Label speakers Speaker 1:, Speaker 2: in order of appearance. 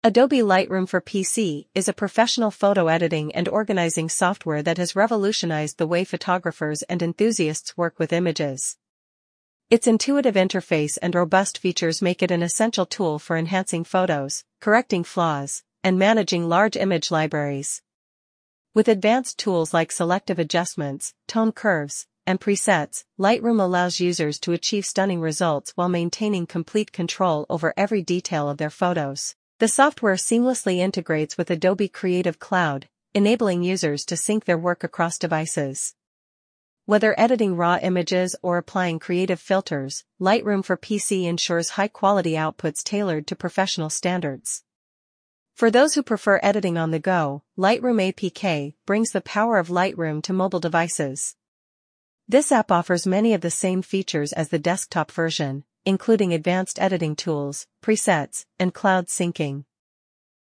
Speaker 1: Adobe Lightroom for PC is a professional photo editing and organizing software that has revolutionized the way photographers and enthusiasts work with images. Its intuitive interface and robust features make it an essential tool for enhancing photos, correcting flaws, and managing large image libraries. With advanced tools like selective adjustments, tone curves, and presets, Lightroom allows users to achieve stunning results while maintaining complete control over every detail of their photos. The software seamlessly integrates with Adobe Creative Cloud, enabling users to sync their work across devices. Whether editing raw images or applying creative filters, Lightroom for PC ensures high-quality outputs tailored to professional standards. For those who prefer editing on the go, Lightroom APK brings the power of Lightroom to mobile devices. This app offers many of the same features as the desktop version, including advanced editing tools, presets, and cloud syncing.